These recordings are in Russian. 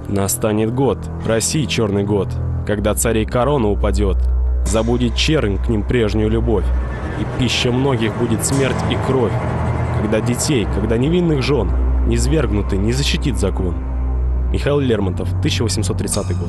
Настанет год, России черный год, когда царей корона упадет, забудет чернь к ним прежнюю любовь, и пища многих будет смерть и кровь, когда детей, когда невинных жен, низвергнутый не защитит закон. Михаил Лермонтов, 1830 год.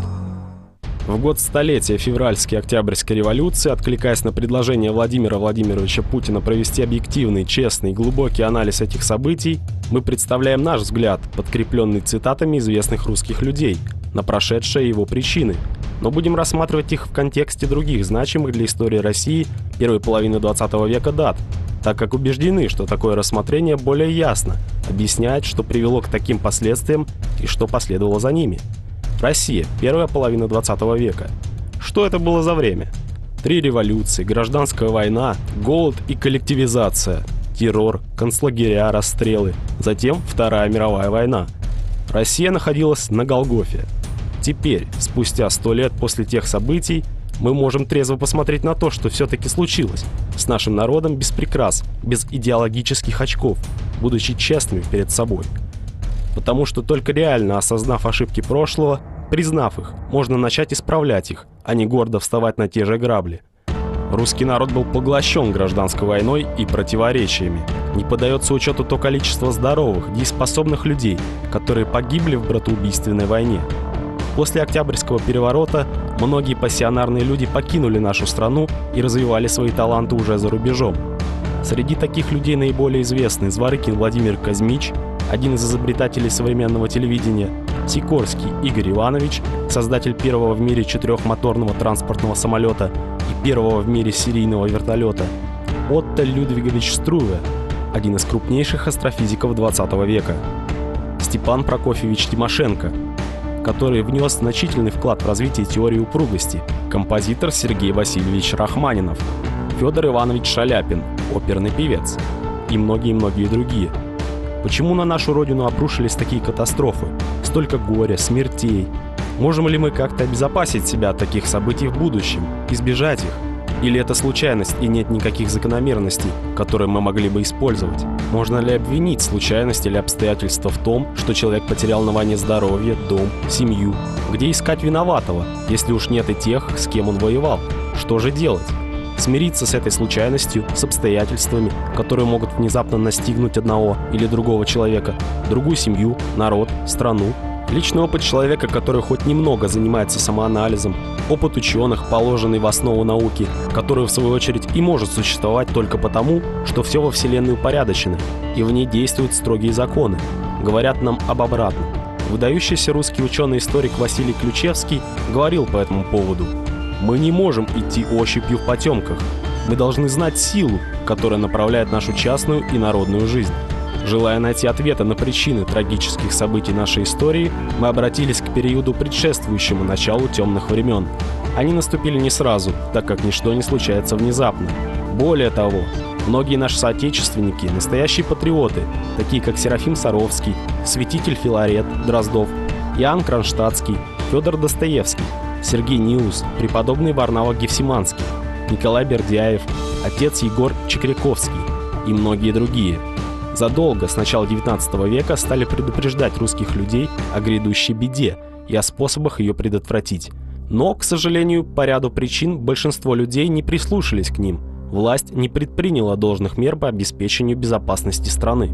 В год столетия февральской Октябрьской революции, откликаясь на предложение Владимира Владимировича Путина провести объективный, честный и глубокий анализ этих событий, мы представляем наш взгляд, подкрепленный цитатами известных русских людей, на прошедшие его причины, но будем рассматривать их в контексте других значимых для истории России первой половины 20 века дат, так как убеждены, что такое рассмотрение более ясно объясняет, что привело к таким последствиям и что последовало за ними. Россия, первая половина 20 века. Что это было за время? 3 революции, гражданская война, голод и коллективизация, террор, концлагеря, расстрелы, затем Вторая мировая война. Россия находилась на Голгофе. Теперь, спустя 100 лет после тех событий, мы можем трезво посмотреть на то, что все-таки случилось с нашим народом без прикрас, без идеологических очков, будучи честными перед собой. Потому что только реально осознав ошибки прошлого, признав их, можно начать исправлять их, а не гордо вставать на те же грабли. Русский народ был поглощен гражданской войной и противоречиями. Не поддается учету то количество здоровых, дееспособных людей, которые погибли в братоубийственной войне. После Октябрьского переворота многие пассионарные люди покинули нашу страну и развивали свои таланты уже за рубежом. Среди таких людей наиболее известны Зворыкин Владимир Казмич, один из изобретателей современного телевидения, Сикорский Игорь Иванович, создатель первого в мире 4-моторного транспортного самолета и первого в мире серийного вертолета, Отто Людвигович Струве, один из крупнейших астрофизиков 20 века, Степан Прокофьевич Тимошенко, который внес значительный вклад в развитие теории упругости, композитор Сергей Васильевич Рахманинов, Федор Иванович Шаляпин, оперный певец и многие-многие другие. Почему на нашу родину обрушились такие катастрофы? Столько горя, смертей. Можем ли мы как-то обезопасить себя от таких событий в будущем? Избежать их? Или это случайность и нет никаких закономерностей, которые мы могли бы использовать? Можно ли обвинить случайность или обстоятельства в том, что человек потерял на войне здоровье, дом, семью? Где искать виноватого, если уж нет и тех, с кем он воевал? Что же делать? Смириться с этой случайностью, с обстоятельствами, которые могут внезапно настигнуть одного или другого человека, другую семью, народ, страну. Личный опыт человека, который хоть немного занимается самоанализом, опыт ученых, положенный в основу науки, который в свою очередь и может существовать только потому, что все во Вселенной упорядочено, и в ней действуют строгие законы, говорят нам об обратном. Выдающийся русский ученый-историк Василий Ключевский говорил по этому поводу: «Мы не можем идти ощупью в потемках. Мы должны знать силу, которая направляет нашу частную и народную жизнь». Желая найти ответы на причины трагических событий нашей истории, мы обратились к периоду, предшествующему началу темных времен. Они наступили не сразу, так как ничто не случается внезапно. Более того, многие наши соотечественники – настоящие патриоты, такие как Серафим Саровский, святитель Филарет Дроздов, Иоанн Кронштадтский, Федор Достоевский, Сергей Нилус, преподобный Варнава Гефсиманский, Николай Бердяев, отец Егор Чекряковский и многие другие. Задолго, с начала XIX века, стали предупреждать русских людей о грядущей беде и о способах ее предотвратить. Но, к сожалению, по ряду причин большинство людей не прислушались к ним. Власть не предприняла должных мер по обеспечению безопасности страны.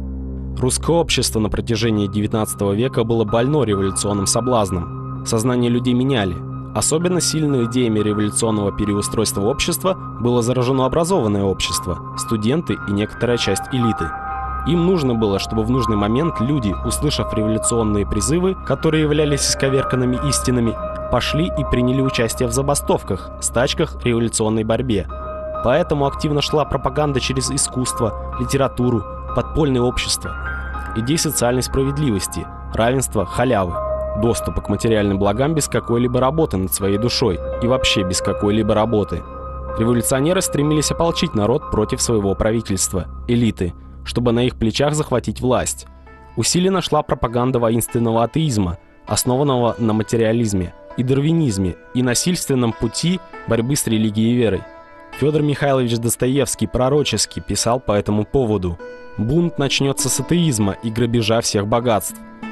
Русское общество на протяжении XIX века было больно революционным соблазном. Сознание людей меняли. Особенно сильно идеями революционного переустройства общества было заражено образованное общество, студенты и некоторая часть элиты. Им нужно было, чтобы в нужный момент люди, услышав революционные призывы, которые являлись исковерканными истинами, пошли и приняли участие в забастовках, стачках, революционной борьбе. Поэтому активно шла пропаганда через искусство, литературу, подпольное общество, идеи социальной справедливости, равенства, халявы, доступа к материальным благам без какой-либо работы над своей душой и вообще без какой-либо работы. Революционеры стремились ополчить народ против своего правительства, элиты, чтобы на их плечах захватить власть. Усиленно шла пропаганда воинственного атеизма, основанного на материализме и дарвинизме и насильственном пути борьбы с религией и верой. Федор Михайлович Достоевский пророчески писал по этому поводу: «Бунт начнется с атеизма и грабежа всех богатств.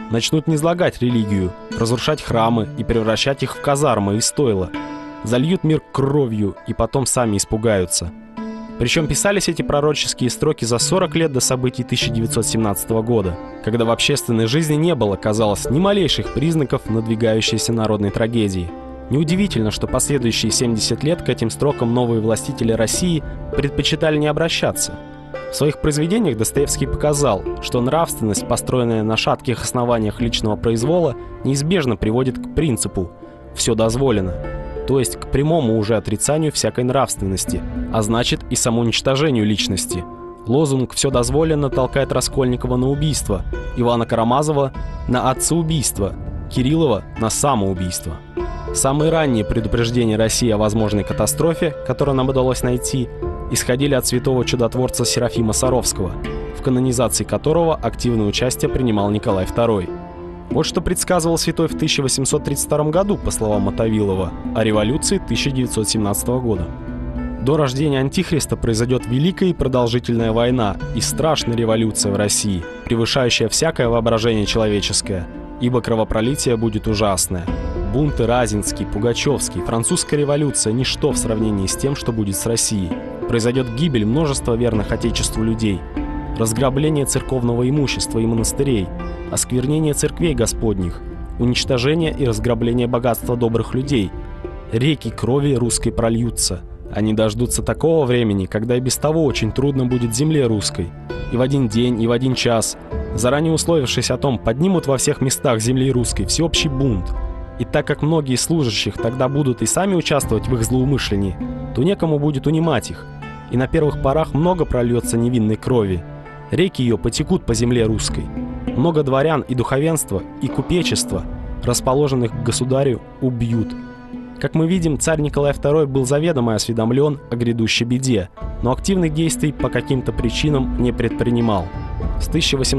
Начнут низлагать религию, разрушать храмы и превращать их в казармы и стойла. Зальют мир кровью и потом сами испугаются. Причем писались эти пророческие строки за 40 лет до событий 1917 года, когда в общественной жизни не было, казалось, ни малейших признаков надвигающейся народной трагедии. Неудивительно, что последующие 70 лет к этим строкам новые властители России предпочитали не обращаться. В своих произведениях Достоевский показал, что нравственность, построенная на шатких основаниях личного произвола, неизбежно приводит к принципу «все дозволено», то есть к прямому уже отрицанию всякой нравственности, а значит и самоуничтожению личности. Лозунг «все дозволено» толкает Раскольникова на убийство, Ивана Карамазова на отцеубийство, Кириллова на самоубийство. Самые ранние предупреждения России о возможной катастрофе, которую нам удалось найти, исходили от святого чудотворца Серафима Саровского, в канонизации которого активное участие принимал Николай II. Вот что предсказывал святой в 1832 году, по словам Мотовилова, о революции 1917 года. До рождения Антихриста произойдет великая и продолжительная война и страшная революция в России, превышающая всякое воображение человеческое, ибо кровопролитие будет ужасное. Бунты Разинский, Пугачевский, французская революция – ничто в сравнении с тем, что будет с Россией. Произойдет гибель множества верных Отечеству людей, разграбление церковного имущества и монастырей, осквернение церквей Господних, уничтожение и разграбление богатства добрых людей. Реки крови русской прольются. Они дождутся такого времени, когда и без того очень трудно будет земле русской. И в один день, и в один час, заранее условившись о том, поднимут во всех местах земли русской всеобщий бунт. И так как многие служащих тогда будут и сами участвовать в их злоумышлении, то некому будет унимать их. И на первых порах много прольется невинной крови. Реки ее потекут по земле русской. Много дворян и духовенства, и купечества, расположенных к государю, убьют. Как мы видим, царь Николай II был заведомо осведомлен о грядущей беде, но активных действий по каким-то причинам не предпринимал. С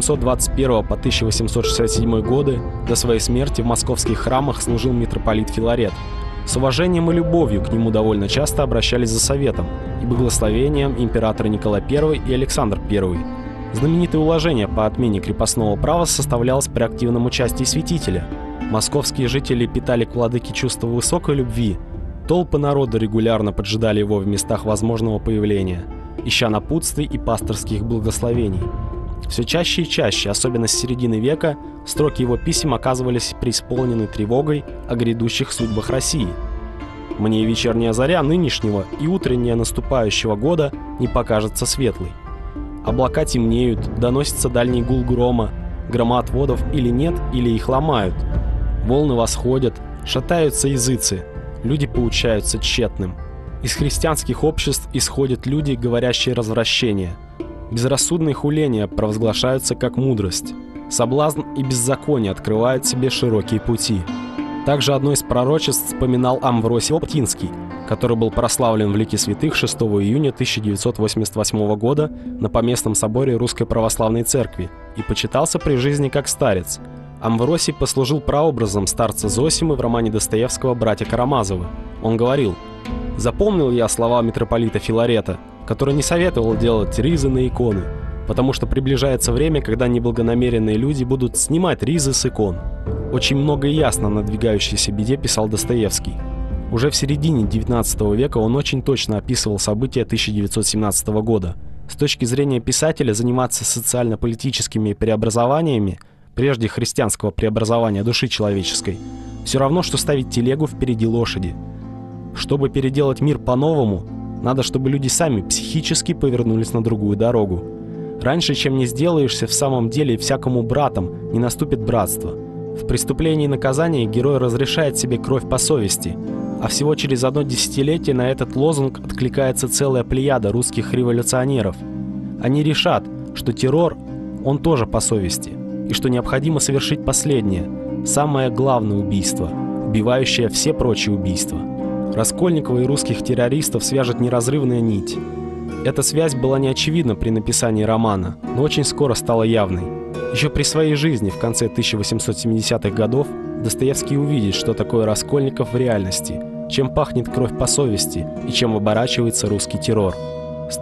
1821 по 1867 годы до своей смерти в московских храмах служил митрополит Филарет. С уважением и любовью к нему довольно часто обращались за советом и благословением императоры Николай I и Александр I. Знаменитое уложение по отмене крепостного права составлялось при активном участии святителя. Московские жители питали к владыке чувство высокой любви. Толпы народа регулярно поджидали его в местах возможного появления, ища напутствий и пасторских благословений. Все чаще и чаще, особенно с середины века, строки его писем оказывались преисполнены тревогой о грядущих судьбах России. «Мне и вечерняя заря нынешнего и утренняя наступающего года не покажется светлой. Облака темнеют, доносится дальний гул грома, громоотводов или нет, или их ломают. Волны восходят, шатаются языцы, люди поучаются тщетным. Из христианских обществ исходят люди, говорящие развращение. Безрассудные хуления провозглашаются как мудрость. Соблазн и беззаконие открывают себе широкие пути». Также одно из пророчеств вспоминал Амвросий Оптинский, который был прославлен в лике святых 6 июня 1988 года на Поместном соборе Русской Православной Церкви и почитался при жизни как старец. Амвросий послужил прообразом старца Зосимы в романе Достоевского «Братья Карамазовы». Он говорил: «Запомнил я слова митрополита Филарета, который не советовал делать ризы на иконы, потому что приближается время, когда неблагонамеренные люди будут снимать ризы с икон». Очень много и ясно о надвигающейся беде писал Достоевский. Уже в середине XIX века он очень точно описывал события 1917 года. С точки зрения писателя, заниматься социально-политическими преобразованиями, прежде христианского преобразования души человеческой, все равно, что ставить телегу впереди лошади. Чтобы переделать мир по-новому, надо, чтобы люди сами психически повернулись на другую дорогу. Раньше, чем не сделаешься в самом деле всякому братом, не наступит братство. В преступлении и наказании герой разрешает себе кровь по совести, а всего через одно десятилетие на этот лозунг откликается целая плеяда русских революционеров. Они решат, что террор, он тоже по совести, и что необходимо совершить последнее, самое главное убийство, убивающее все прочие убийства. Раскольникова и русских террористов свяжет неразрывная нить. Эта связь была неочевидна при написании романа, но очень скоро стала явной. Еще при своей жизни в конце 1870-х годов Достоевский увидит, что такое Раскольников в реальности, чем пахнет кровь по совести и чем оборачивается русский террор. С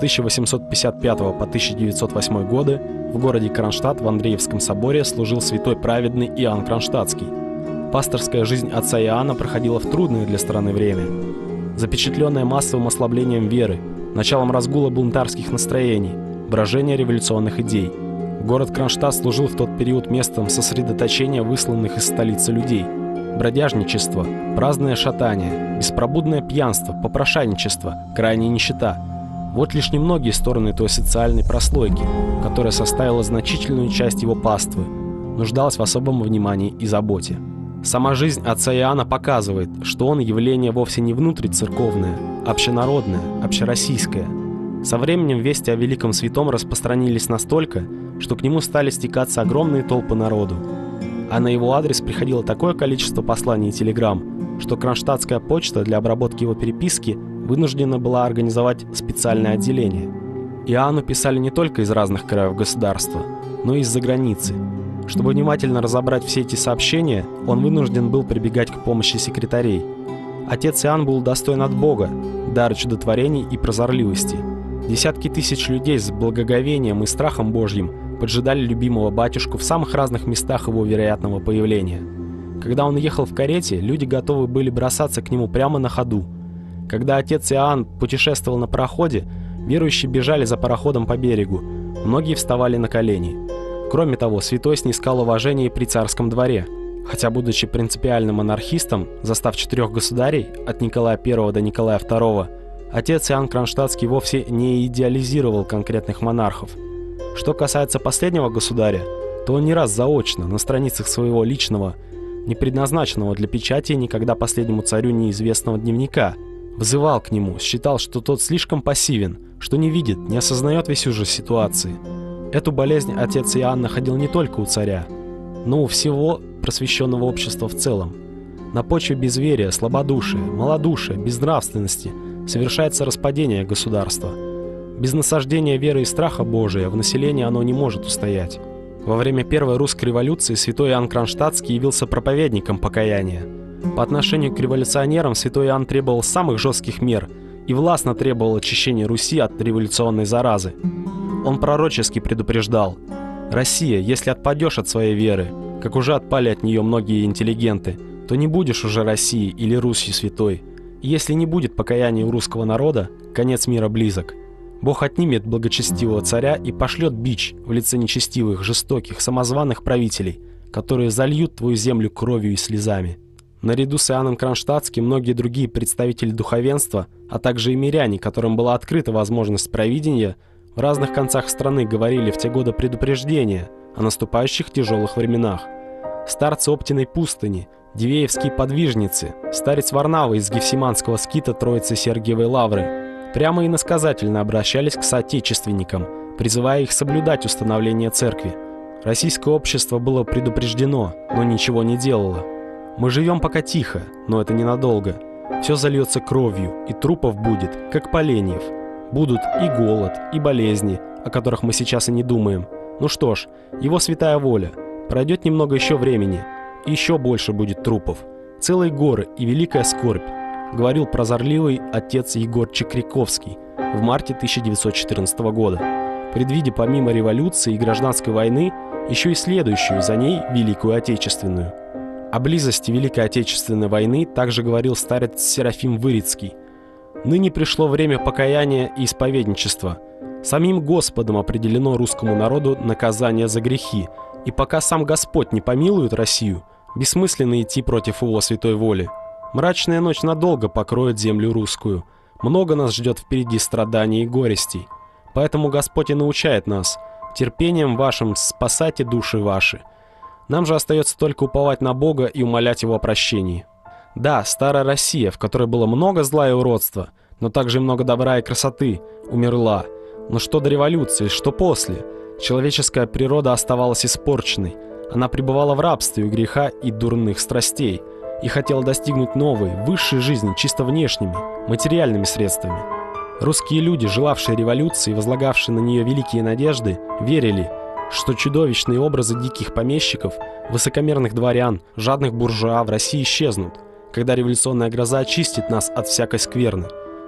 1855 по 1908 годы в городе Кронштадт в Андреевском соборе служил святой праведный Иоанн Кронштадтский. Пасторская жизнь отца Иоанна проходила в трудное для страны время. Запечатленная массовым ослаблением веры, началом разгула бунтарских настроений, брожения революционных идей. Город Кронштадт служил в тот период местом сосредоточения высланных из столицы людей. Бродяжничество, праздное шатание, беспробудное пьянство, попрошайничество, крайняя нищета – вот лишь немногие стороны той социальной прослойки, которая составила значительную часть его паствы, нуждалась в особом внимании и заботе. Сама жизнь отца Иоанна показывает, что он явление вовсе не внутрицерковное, общенародное, общероссийское. Со временем вести о великом святом распространились настолько, что к нему стали стекаться огромные толпы народу. А на его адрес приходило такое количество посланий и телеграмм, что Кронштадтская почта для обработки его переписки вынуждена была организовать специальное отделение. Иоанну писали не только из разных краев государства, но и из-за границы. Чтобы внимательно разобрать все эти сообщения, он вынужден был прибегать к помощи секретарей. Отец Иоанн был достоин от Бога, дара чудотворений и прозорливости. Десятки тысяч людей с благоговением и страхом Божьим поджидали любимого батюшку в самых разных местах его вероятного появления. Когда он ехал в карете, люди готовы были бросаться к нему прямо на ходу. Когда отец Иоанн путешествовал на пароходе, верующие бежали за пароходом по берегу, многие вставали на колени. Кроме того, святой снискал уважение при царском дворе. Хотя, будучи принципиальным монархистом, застав 4 государей, от Николая I до Николая II, отец Иоанн Кронштадтский вовсе не идеализировал конкретных монархов. Что касается последнего государя, то он не раз заочно, на страницах своего личного, не предназначенного для печати никогда последнему царю неизвестного дневника, взывал к нему, считал, что тот слишком пассивен, что не видит, не осознает весь ужас ситуации. Эту болезнь отец Иоанн находил не только у царя, но у всего просвещенного общества в целом. На почве безверия, слабодушия, малодушия, безнравственности совершается распадение государства. Без насаждения веры и страха Божия в населении оно не может устоять. Во время Первой русской революции святой Иоанн Кронштадтский явился проповедником покаяния. По отношению к революционерам святой Иоанн требовал самых жестких мер и властно требовал очищения Руси от революционной заразы. Он пророчески предупреждал: «Россия, если отпадешь от своей веры, как уже отпали от нее многие интеллигенты, то не будешь уже Россией или Русью святой. И если не будет покаяния у русского народа, конец мира близок. Бог отнимет благочестивого царя и пошлет бич в лице нечестивых, жестоких, самозваных правителей, которые зальют твою землю кровью и слезами». Наряду с Иоанном Кронштадтским многие другие представители духовенства, а также и миряне, которым была открыта возможность провидения, в разных концах страны говорили в те годы предупреждения о наступающих тяжелых временах. Старцы Оптиной пустыни, дивеевские подвижницы, старец Варнава из Гефсиманского скита Троицы Сергиевой Лавры прямо и иносказательно обращались к соотечественникам, призывая их соблюдать установление церкви. Российское общество было предупреждено, но ничего не делало. Мы живем пока тихо, но это ненадолго. Все зальется кровью, и трупов будет, как поленьев. Будут и голод, и болезни, о которых мы сейчас и не думаем. Ну что ж, его святая воля. Пройдет немного еще времени, и еще больше будет трупов. Целые горы и великая скорбь, говорил прозорливый отец Егор Чекряковский в марте 1914 года, предвидя помимо революции и гражданской войны еще и следующую за ней Великую Отечественную. О близости Великой Отечественной войны также говорил старец Серафим Вырицкий. «Ныне пришло время покаяния и исповедничества. Самим Господом определено русскому народу наказание за грехи, и пока сам Господь не помилует Россию, бессмысленно идти против его святой воли. Мрачная ночь надолго покроет землю русскую. Много нас ждет впереди страданий и горестей. Поэтому Господь и научает нас: терпением вашим спасайте души ваши. Нам же остается только уповать на Бога и умолять Его о прощении». Да, старая Россия, в которой было много зла и уродства, но также и много добра и красоты, умерла. Но что до революции, что после? Человеческая природа оставалась испорченной. Она пребывала в рабстве у греха и дурных страстей и хотела достигнуть новой, высшей жизни чисто внешними, материальными средствами. Русские люди, желавшие революции и возлагавшие на нее великие надежды, верили, что чудовищные образы диких помещиков, высокомерных дворян, жадных буржуа в России исчезнут, когда революционная гроза очистит нас от всякой скверны.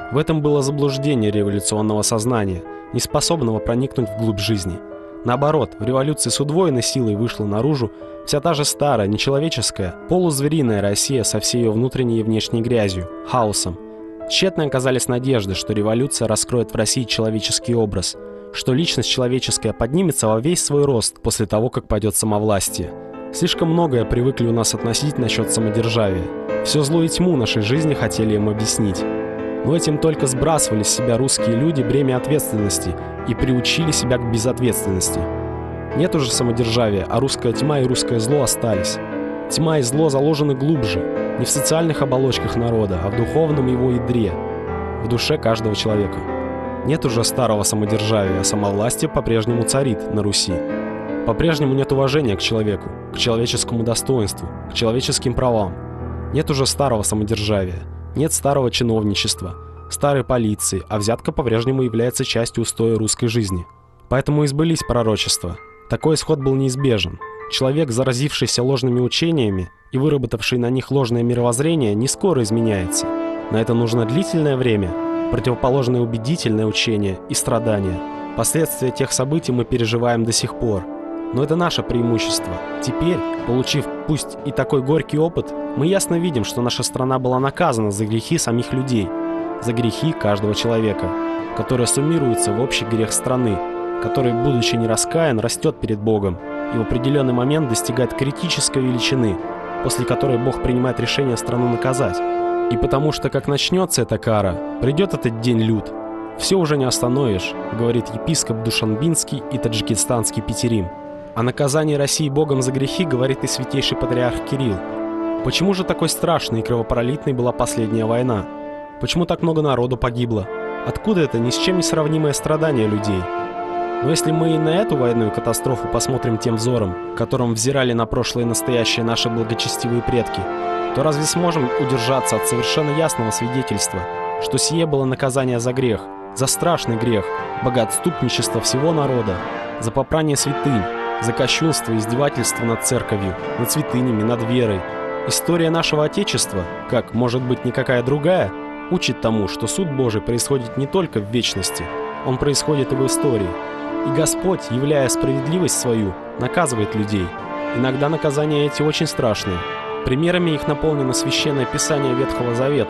В этом было заблуждение революционного сознания, не способного проникнуть вглубь жизни. Наоборот, в революции с удвоенной силой вышла наружу вся та же старая, нечеловеческая, полузвериная Россия со всей ее внутренней и внешней грязью, хаосом. Тщетны оказались надежды, что революция раскроет в России человеческий образ, что личность человеческая поднимется во весь свой рост после того, как пойдет самовластие. Слишком многое привыкли у нас относить насчет самодержавия. Все зло и тьму нашей жизни хотели им объяснить. Но этим только сбрасывали с себя русские люди бремя ответственности и приучили себя к безответственности. Нет уже самодержавия, а русская тьма и русское зло остались. Тьма и зло заложены глубже, не в социальных оболочках народа, а в духовном его ядре, в душе каждого человека. Нет уже старого самодержавия, а самовластие по-прежнему царит на Руси. По-прежнему нет уважения к человеку, к человеческому достоинству, к человеческим правам. Нет уже старого самодержавия, нет старого чиновничества, старой полиции, а взятка по-прежнему является частью устоя русской жизни. Поэтому и сбылись пророчества. Такой исход был неизбежен. Человек, заразившийся ложными учениями и выработавший на них ложное мировоззрение, не скоро изменяется. На это нужно длительное время, противоположное убедительное учение и страдания. Последствия тех событий мы переживаем до сих пор. Но это наше преимущество. Теперь, получив пусть и такой горький опыт, мы ясно видим, что наша страна была наказана за грехи самих людей, за грехи каждого человека, которые суммируются в общий грех страны, который, будучи не раскаян, растет перед Богом и в определенный момент достигает критической величины, после которой Бог принимает решение страну наказать. И потому что, как начнется эта кара, придет этот день лют. Все уже не остановишь, говорит епископ Душанбинский и таджикистанский Петерим. О наказании России Богом за грехи говорит и святейший патриарх Кирилл. Почему же такой страшной и кровопролитной была последняя война? Почему так много народу погибло? Откуда это ни с чем не сравнимое страдание людей? Но если мы и на эту войну и катастрофу посмотрим тем взором, которым взирали на прошлое и настоящее наши благочестивые предки, то разве сможем удержаться от совершенно ясного свидетельства, что сие было наказание за грех, за страшный грех, богоотступничество всего народа, за попрание святынь, за кощунство и издевательство над церковью, над святынями, над верой. История нашего Отечества, как, может быть, никакая другая, учит тому, что суд Божий происходит не только в вечности, он происходит и в истории. И Господь, являя справедливость свою, наказывает людей. Иногда наказания эти очень страшные. Примерами их наполнено Священное Писание Ветхого Завета.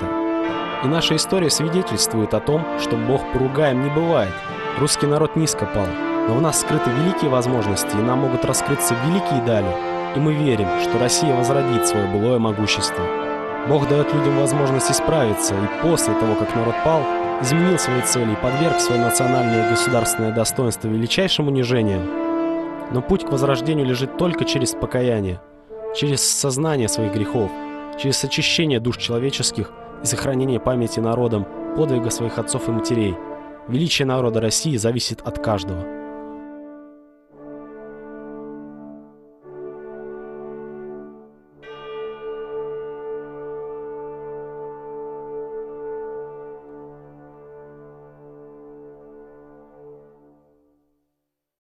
И наша история свидетельствует о том, что Бог поругаем не бывает. Русский народ низко пал. Но в нас скрыты великие возможности, и нам могут раскрыться великие дали. И мы верим, что Россия возродит свое былое могущество. Бог дает людям возможность исправиться, и после того, как народ пал, изменил свои цели и подверг свое национальное и государственное достоинство величайшим унижениям. Но путь к возрождению лежит только через покаяние, через сознание своих грехов, через очищение душ человеческих и сохранение памяти народом подвига своих отцов и матерей. Величие народа России зависит от каждого.